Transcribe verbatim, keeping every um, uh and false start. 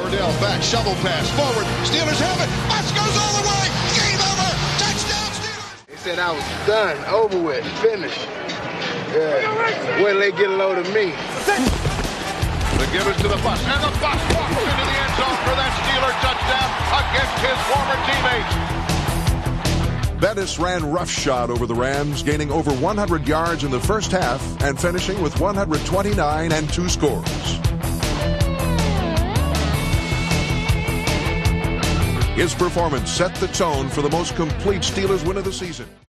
Cordell back, shovel pass, forward. Steelers have it. Bus goes all the way. Game over. Touchdown, Steelers. He said I was done, over with, finished. Yeah. Wait till they get a load of me. The give it to the bus, and the bus walks into the end zone for that Steeler touchdown against his former teammates. Bettis ran roughshod over the Rams, gaining over one hundred yards in the first half and finishing with one hundred twenty-nine and two scores. His performance set the tone for the most complete Steelers win of the season.